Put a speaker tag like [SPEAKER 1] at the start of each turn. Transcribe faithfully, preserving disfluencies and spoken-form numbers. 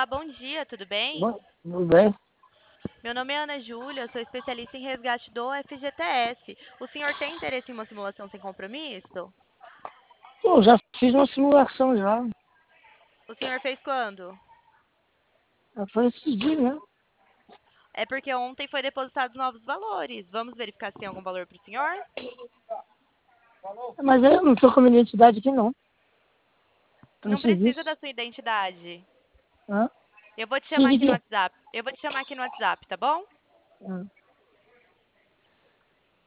[SPEAKER 1] bom dia, tudo bem?
[SPEAKER 2] Bom, tudo bem?
[SPEAKER 1] Meu nome é Ana Júlia, eu sou especialista em resgate do F G T S. O senhor tem interesse em uma simulação sem compromisso?
[SPEAKER 2] Pô, já fiz uma simulação já.
[SPEAKER 1] O senhor fez quando?
[SPEAKER 2] Já foi esses dias, né?
[SPEAKER 1] É porque ontem foi depositados novos valores. Vamos verificar se tem algum valor para o senhor?
[SPEAKER 2] Mas eu não estou com a minha identidade aqui, não. Tô no
[SPEAKER 1] Não precisa
[SPEAKER 2] serviço.
[SPEAKER 1] da sua identidade.
[SPEAKER 2] Hã?
[SPEAKER 1] Eu vou te chamar
[SPEAKER 2] Fiz
[SPEAKER 1] aqui no
[SPEAKER 2] aqui.
[SPEAKER 1] WhatsApp. Eu vou te chamar aqui no WhatsApp, tá bom?
[SPEAKER 2] Hã?